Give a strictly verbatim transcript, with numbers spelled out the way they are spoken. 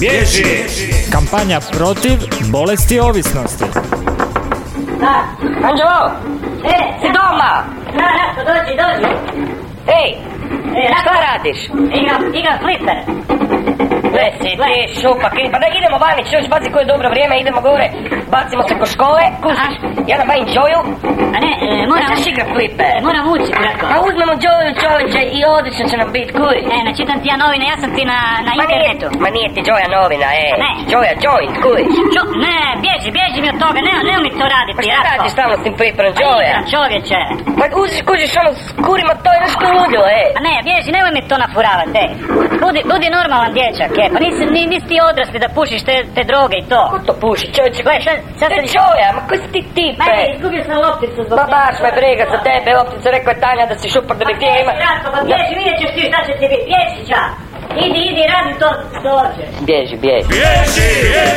Bježi! Kampanja protiv bolesti ovisnosti. Da. Anđelo! E, si doma? Da, Ratko, dođi, dođi. Ej, e, šta radiš? Igram, igram fliper. Gle si, ti šupak, pa da idemo vani, čuš, pazi koje je dobro vrijeme, idemo gore, bacimo se ko škole, kužiš, ja nabavim Joju. A ne, e, moram... Znaš igra fliper? Moram ući, Ratko. A uzmemo Joju, čovječe, i odlično će nam biti, kuj. E, načitam ti ja novine, ja sam ti na, na ma internetu. Nije, ma nije ti Joja novina, e. Ne. Joja joint, kuj. Jo, ne, bježi, bježi mi od toga, ne, ne mi to raditi, Ratko. Pa šta radiš tamo s tim fliperom, Joja? Igram, čovječe. Pa užiš, kužiš, ono, s kurima, to je nešto ludilo, e. A ne, bježi, nemoj mi to nafuravati, e. Budi, budi normalan dječak, e. Pa nisi, nisi ti odrasli da pušiš te, te droge i to. Ko to puši, čovječe? Gle, šta, šta se... Joja, ma koji si ti tipe? Ma ne, izgubio sam lopticu zbog... Ma baš me briga za tebe, lopticu, rekao je Tanja da si šupar da bi htio ima... Pa bježi, Ratko, pa bježi, vidjet ćeš ti šta će ti biti, bježi ča. Idi, idi, radi to što hoćeš. Bježi, bježi. Bježi, bježi.